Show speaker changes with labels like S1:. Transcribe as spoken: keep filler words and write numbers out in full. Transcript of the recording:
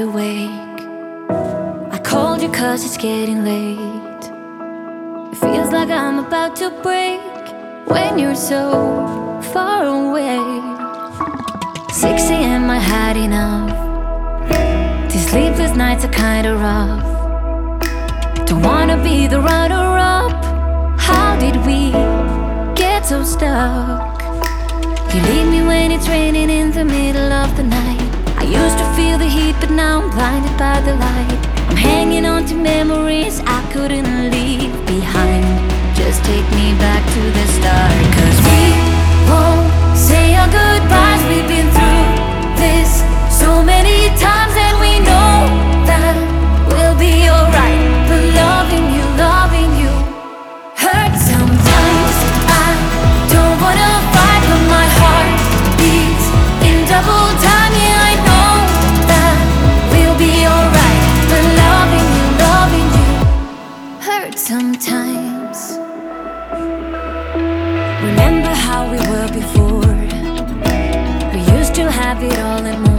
S1: awake. I called you cause it's getting late. It feels like I'm about to break when you're so far away. six a m I had enough. These sleepless nights are kinda rough. Don't wanna be the runner-up. How did we get so stuck? You leave me when it's raining in the middle of the night. I used to feel the heat, but now I'm blinded by the light. I'm hanging on to memories I couldn't leave behind. Just take me back to the start. Cause we won't say our goodbyes. We've been through this so many times, and we know that we'll be alright. But loving you, loving you hurts sometimes. I don't wanna fight, but my heart beats in double time. Yeah, I know that we'll be alright. But loving you, loving you hurts sometimes. Remember how we were before? We used to have it all and more.